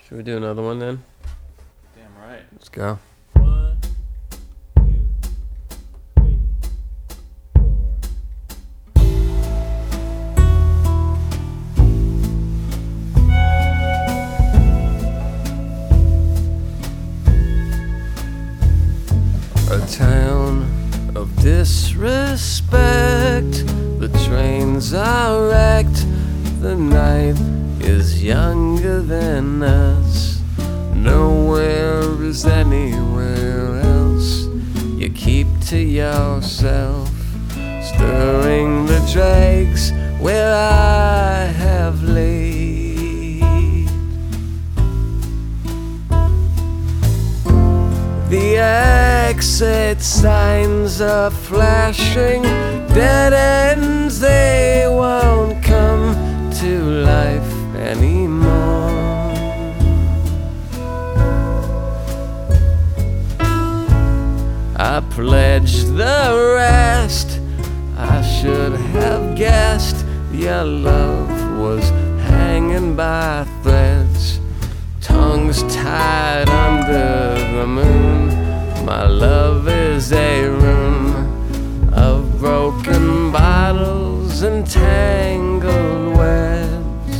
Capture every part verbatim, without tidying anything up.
Should we do another one then? Damn right. Let's go. One, two, three, four. A town of disrespect. The trains are wrecked. The night is younger than us. Nowhere is anywhere else. You keep to yourself, stirring the dregs where I have laid. The exit signs are flashing, dead ends, they won't come to life anymore. I pledged the rest. I should have guessed your love was hanging by threads, tongues tied under the moon. My love is a room of broken bottles and tangled webs.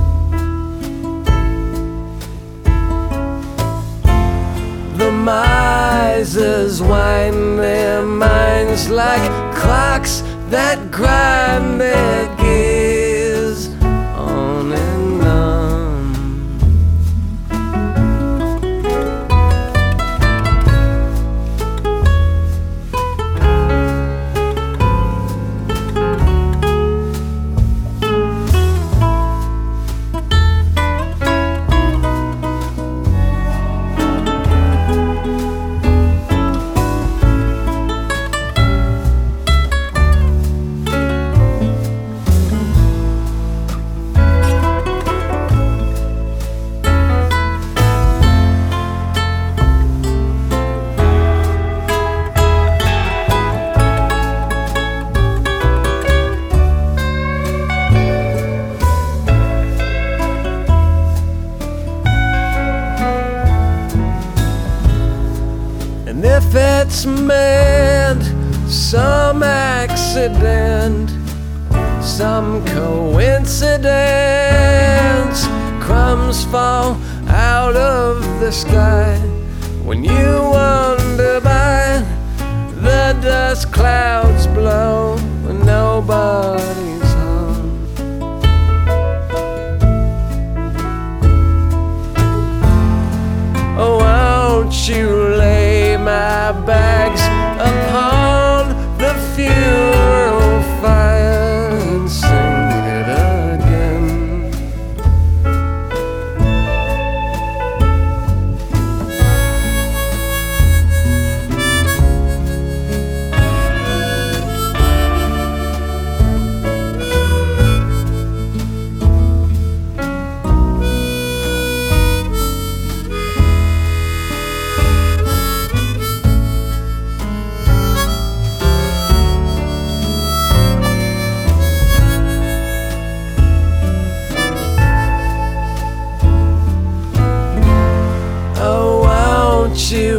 The misers wind their minds like clocks that grind their gears on and on. And if it's meant, some accident, some coincidence, crumbs fall out of the sky when you wander by. The dust clouds blow when nobody's home. Oh, won't you lay my bags upon the funeral fire and sing it again? You